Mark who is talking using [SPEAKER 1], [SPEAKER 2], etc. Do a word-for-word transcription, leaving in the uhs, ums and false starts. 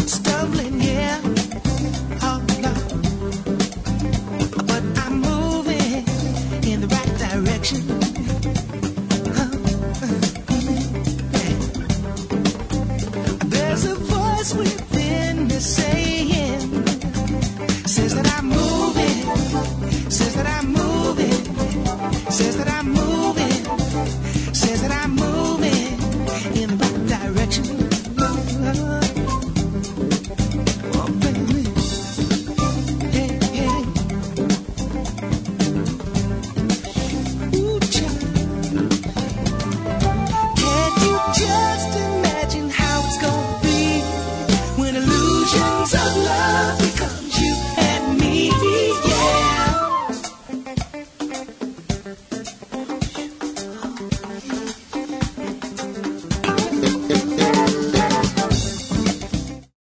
[SPEAKER 1] stumbling here, oh Lord, but I'm moving in the right direction. There's a voice within me saying